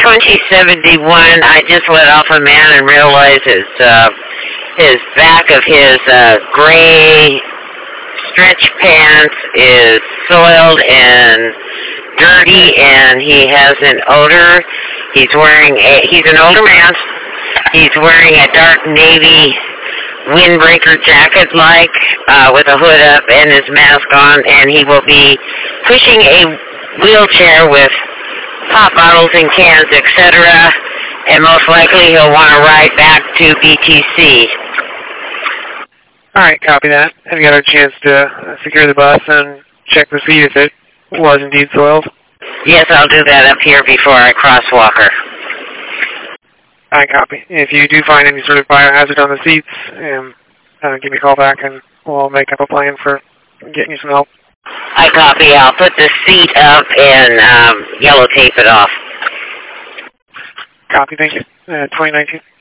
2071, I just let off a man and realized his back of his gray stretch pants is soiled and dirty, and he has an odor. He's an older man. He's wearing a dark navy windbreaker jacket with a hood up and his mask on, and he will be pushing a wheelchair with pop bottles and cans, etc., and most likely he'll want to ride back to BTC. All right, copy that. Have you got a chance to secure the bus and check the seat if it was indeed soiled? Yes, I'll do that up here before I cross Walker. All right, copy. If you do find any sort of biohazard on the seats, give me a call back and we'll make up a plan for getting you some help. I copy. I'll put the seat up and yellow tape it off. Copy, thank you. 2019.